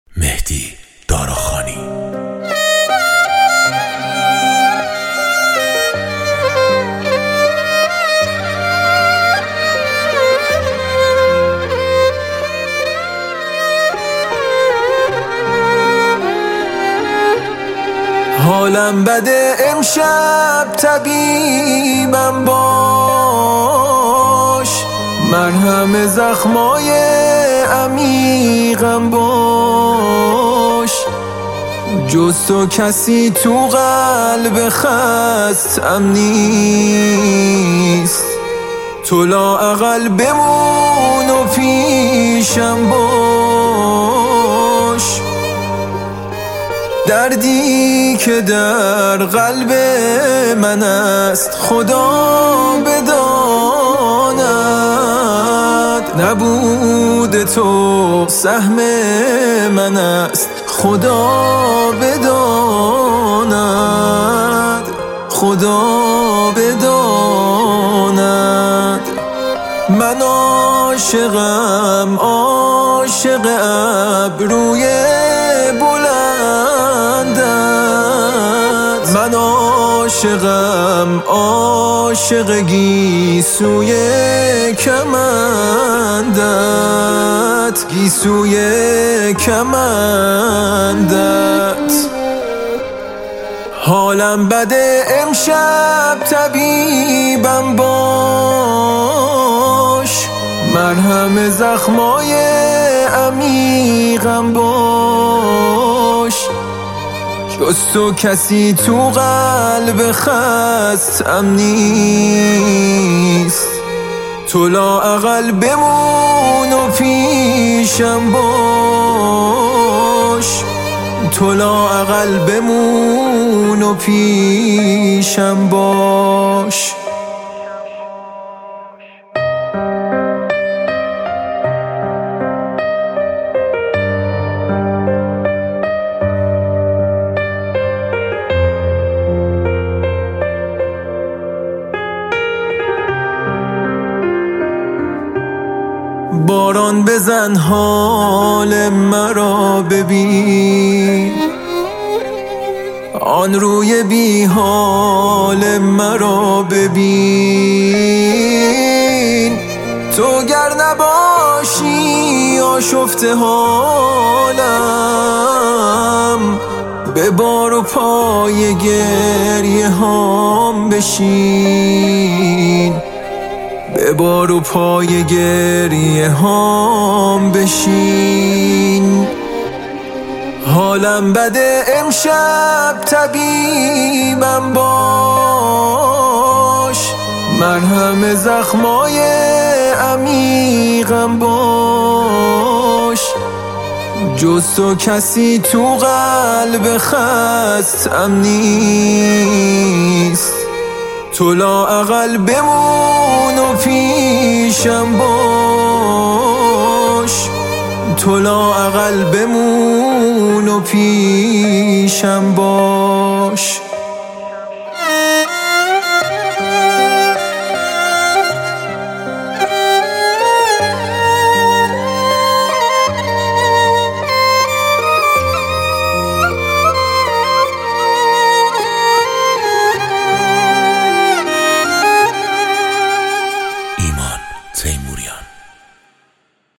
مهدی داراخانی. حالم بده امشب طبیبم باش، مرهم زخمای عمیقم باش. جز تو کسی تو قلب خستم نیست، تو لااقل بمون و پیشم باش. دردی که در قلب من است خدا بداند، نبود تو سهم من است خدا بداند، خدا بداند. من عاشقم، عاشق ابروی بلندت. من عاشقم، عاشق گیسوی کمندت، گیسوی کمندت. حالم بده امشب طبیبم باش، مرهم زخمای عمیقم باش. جز تو کسی تو قلب خستم نیست، تو لااقل بمون و پیشم باش، تو لااقل بمون و پیشم باش. باران بزن حال مرا ببین، آن روی بی حال مرا ببین. تو گر نباشی آشفته حالم، به بار و پای گریه هام بشین، به بار و پای گریه هام بشین. حالم بده امشب طبیبم باش، مرهم زخمای عمیقم باش. جز تو کسی تو قلب خستم نیست، تو لااقل بمون و پیشم باش، تو لااقل بمون و پیشم باش.